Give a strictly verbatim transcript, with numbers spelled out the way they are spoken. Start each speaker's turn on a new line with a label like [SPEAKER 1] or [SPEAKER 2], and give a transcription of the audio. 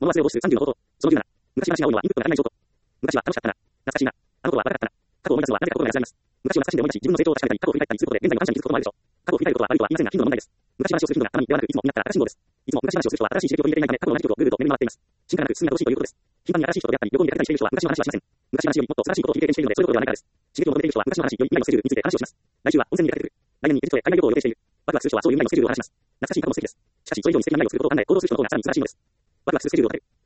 [SPEAKER 1] 物忘れを防ぐさんじゅうの方法。そのじゅうなな。昔話が多いのはインプットが足りない証拠。昔は楽しかったな。懐かしいな。あの頃は若かったな。過去を思い出すのはなぜか心が安らぎます。昔を懐かしんで思い出し、自分の成長を確かめたり、過去を振り返ったりすることで現在の感謝に気づくこともあるでしょう。過去を振り返ることは悪いとは言いませんが、頻度の問題です。昔話をする頻度がたまにではなく、いつもになったら新しいものです。いつも昔話をする人は新しい刺激を取り入れていないため、過去の同じことをぐるぐると巡り回っています。進化がなく進みが乏しいということです。頻繁に新しい人と出会ったり、旅行に出かけたりしている人は昔の話はしません。昔話よりもっと素晴らしいことを経験しているので、そういうことではないからです。刺激を求めている人は昔の話より未来のスケジュールについて話をします。来週は温泉に出かけてくる。来年にエジプトへ海外旅行を予定している。ワクワクする人はそういう未来のスケジュールを話します。懐かしい過去も素敵です。しかし、それ以上に素敵な未来を作ることを考え、行動する人の方がさらに素晴らしいのです。ワクワクするスケジュールを立てる。